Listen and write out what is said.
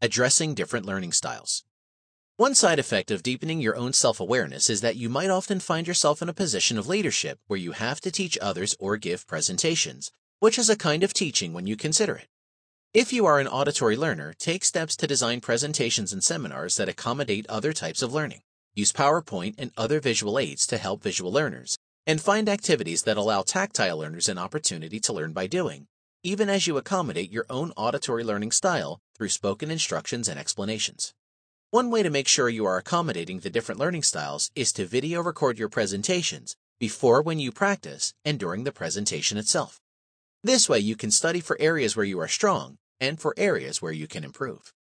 Addressing different learning styles. One side effect of deepening your own self-awareness is that you might often find yourself in a position of leadership where you have to teach others or give presentations, which is a kind of teaching when you consider it. If you are an auditory learner, take steps to design presentations and seminars that accommodate other types of learning. Use PowerPoint and other visual aids to help visual learners, and find activities that allow tactile learners an opportunity to learn by doing, even as you accommodate your own auditory learning style through spoken instructions and explanations. One way to make sure you are accommodating the different learning styles is to video record your presentations before when you practice and during the presentation itself. This way you can study for areas where you are strong and for areas where you can improve.